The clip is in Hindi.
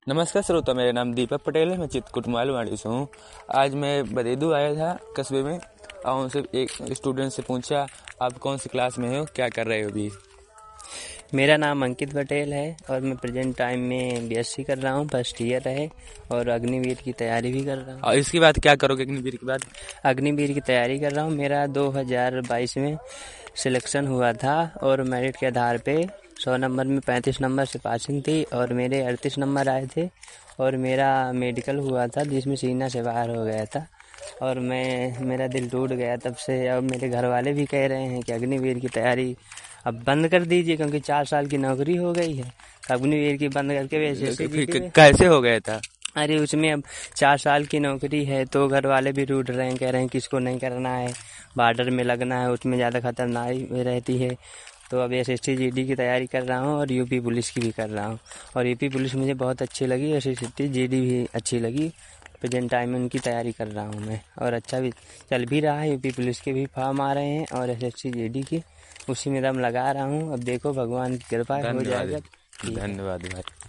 नमस्कार श्रोता, मेरा नाम दीपक पटेल है। मैं चित्रकूट मोबाइलवाड़ी से हूँ। आज मैं बदेदू आया था कस्बे में और उनसे एक स्टूडेंट से पूछा, आप कौन सी क्लास में हो, क्या कर रहे हो अभी। मेरा नाम अंकित पटेल है और मैं प्रेजेंट टाइम में बीएससी कर रहा हूँ, फर्स्ट ईयर है और अग्निवीर की तैयारी भी कर रहा हूँ। और इसके बाद क्या करोगे अग्निवीर के बाद? अग्निवीर की तैयारी कर रहा हूँ। मेरा 2022 में सिलेक्शन हुआ था और मेरिट के आधार पे 100 नंबर में 35 नंबर से पासिंग थी और मेरे 38 नंबर आए थे और मेरा मेडिकल हुआ था जिसमें सीना से बाहर हो गया था और मेरा दिल टूट गया तब से। अब मेरे घर वाले भी कह रहे हैं कि अग्निवीर की तैयारी अब बंद कर दीजिए क्योंकि 4 साल की नौकरी हो गई है। अग्निवीर की बंद करके वैसे कैसे हो गया था? अरे उसमें अब 4 साल की नौकरी है तो घर वाले भी रूठ रहे हैं, कह रहे हैं कि इसको नहीं करना है, बॉर्डर में लगना है, उसमें ज़्यादा खतरनाक रहती है। तो अब एसएससी जीडी की तैयारी कर रहा हूँ और यूपी पुलिस की भी कर रहा हूँ और यूपी पुलिस मुझे बहुत अच्छी लगी, एसएससी जीडी भी अच्छी लगी। प्रेजेंट टाइम में उनकी तैयारी कर रहा हूँ मैं और अच्छा भी चल भी रहा है। यूपी पुलिस के भी फॉर्म आ रहे हैं और एसएससी जीडी की उसी में दम लगा रहा हूँ। अब देखो भगवान की कृपा हो जाएगा। धन्यवाद भाई।